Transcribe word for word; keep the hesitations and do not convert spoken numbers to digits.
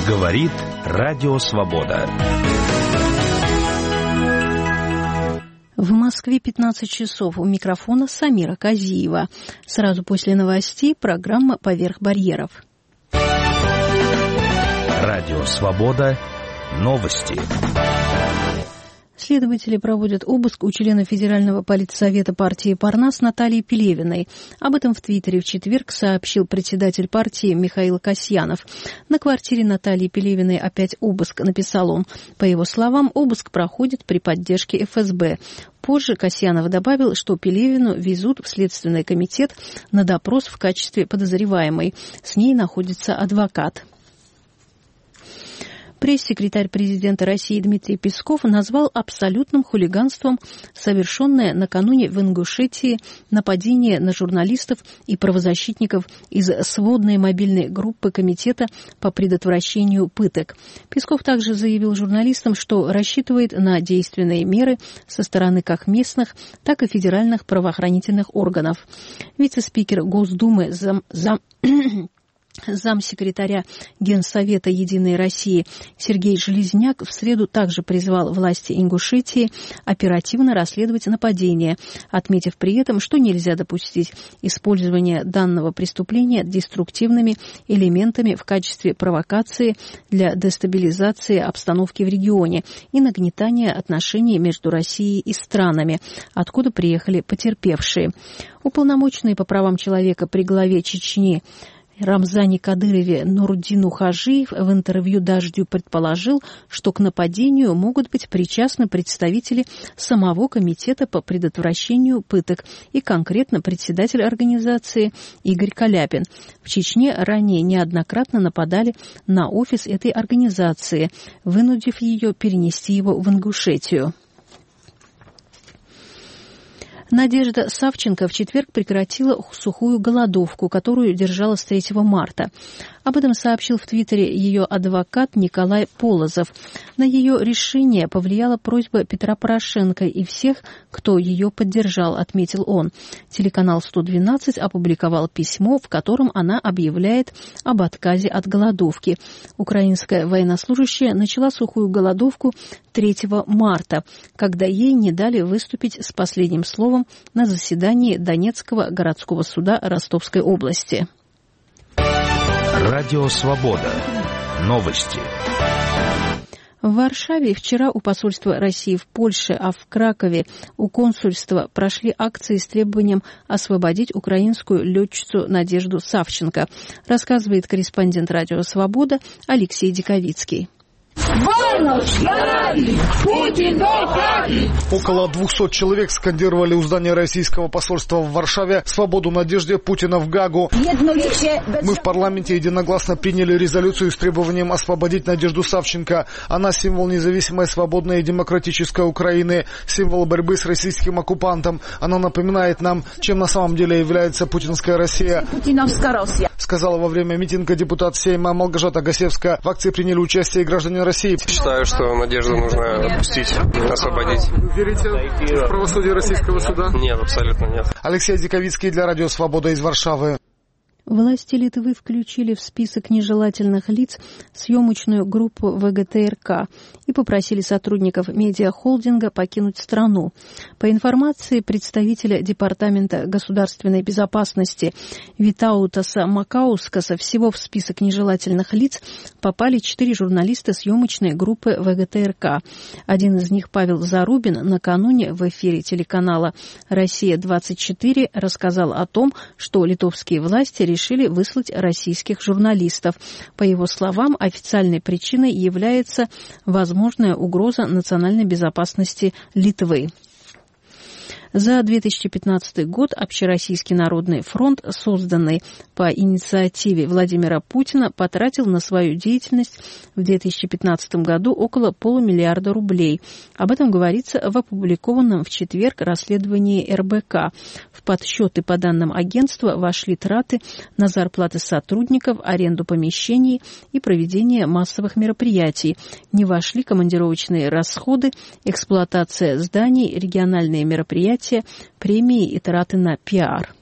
Говорит Радио Свобода. В Москве пятнадцать часов. У микрофона Самира Казиева. Сразу после новостей программа «Поверх барьеров». Радио Свобода. Новости. Следователи проводят обыск у члена Федерального политсовета партии «Парнас» Натальи Пелевиной. Об этом в Твиттере в четверг сообщил председатель партии Михаил Касьянов. На квартире Натальи Пелевиной опять обыск, написал он. По его словам, обыск проходит при поддержке эф эс бэ. Позже Касьянов добавил, что Пелевину везут в Следственный комитет на допрос в качестве подозреваемой. С ней находится адвокат. Пресс-секретарь президента России Дмитрий Песков назвал абсолютным хулиганством совершенное накануне в Ингушетии нападение на журналистов и правозащитников из сводной мобильной группы Комитета по предотвращению пыток. Песков также заявил журналистам, что рассчитывает на действенные меры со стороны как местных, так и федеральных правоохранительных органов. Вице-спикер Госдумы зам... зам... Замсекретаря Генсовета «Единой России» Сергей Железняк в среду также призвал власти Ингушетии оперативно расследовать нападение, отметив при этом, что нельзя допустить использование данного преступления деструктивными элементами в качестве провокации для дестабилизации обстановки в регионе и нагнетания отношений между Россией и странами, откуда приехали потерпевшие. Уполномоченный по правам человека при главе Чечни Рамзане Кадырове Нуруддину Хажиев в интервью «Дождю» предположил, что к нападению могут быть причастны представители самого Комитета по предотвращению пыток и конкретно председатель организации Игорь Каляпин. В Чечне ранее неоднократно нападали на офис этой организации, вынудив ее перенести его в Ингушетию. Надежда Савченко в четверг прекратила сухую голодовку, которую держала с третьего марта. Об этом сообщил в Твиттере ее адвокат Николай Полозов. На ее решение повлияла просьба Петра Порошенко и всех, кто ее поддержал, отметил он. Телеканал сто двенадцать опубликовал письмо, в котором она объявляет об отказе от голодовки. Украинская военнослужащая начала сухую голодовку третьего марта, когда ей не дали выступить с последним словом на заседании Донецкого городского суда Ростовской области. Радио Свобода. Новости. В Варшаве вчера у посольства России в Польше, а в Кракове у консульства прошли акции с требованием освободить украинскую летчицу Надежду Савченко, рассказывает корреспондент Радио Свобода Алексей Диковицкий. Около двухсот человек скандировали у здания российского посольства в Варшаве «Свободу Надежде, Путина в Гагу». Мы в парламенте единогласно приняли резолюцию с требованием освободить Надежду Савченко. Она символ независимой, свободной и демократической Украины, символ борьбы с российским оккупантом. Она напоминает нам, чем на самом деле является путинская Россия, сказала во время митинга депутат Сейма Малгожата Гасевская. В акции приняли участие и граждане России. Считаю, что Надежду нужно отпустить, освободить. Вы верите в правосудие российского суда? Нет, абсолютно нет. Алексей Диковицкий для Радио Свобода из Варшавы. Власти Литвы включили в список нежелательных лиц съемочную группу вэ гэ тэ эр ка и попросили сотрудников медиахолдинга покинуть страну. По информации представителя Департамента государственной безопасности Витаутаса Макаускаса, всего в список нежелательных лиц попали четыре журналиста съемочной группы вэ гэ тэ эр ка. Один из них, Павел Зарубин, накануне в эфире телеканала «Россия двадцать четыре» рассказал о том, что литовские власти решили решили выслать российских журналистов. По его словам, официальной причиной является возможная угроза национальной безопасности Литвы. За две тысячи пятнадцатый год Общероссийский народный фронт, созданный по инициативе Владимира Путина, потратил на свою деятельность в две тысячи пятнадцатом году около полумиллиарда рублей. Об этом говорится в опубликованном в четверг расследовании эр бэ ка. В подсчеты по данным агентства вошли траты на зарплаты сотрудников, аренду помещений и проведение массовых мероприятий. Не вошли командировочные расходы, эксплуатация зданий, региональные мероприятия, премии и траты на пиар.